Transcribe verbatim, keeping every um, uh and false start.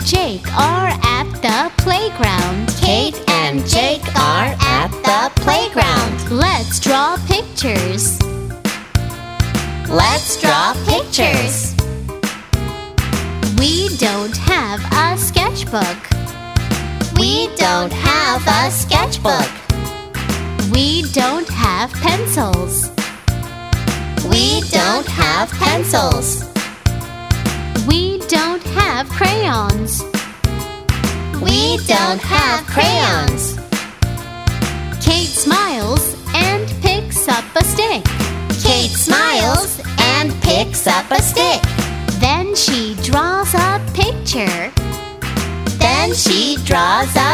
Jake are at the playground. Kate and Jake are at the playground. Let's draw pictures. Let's draw pictures. We don't have a sketchbook. We don't have a sketchbook. We don't have pencils. We don't have pencils. We don't have crayons. We don't have crayons. Kate smiles and picks up a stick. Kate smiles and picks up a stick. Then she draws a picture. Then she draws a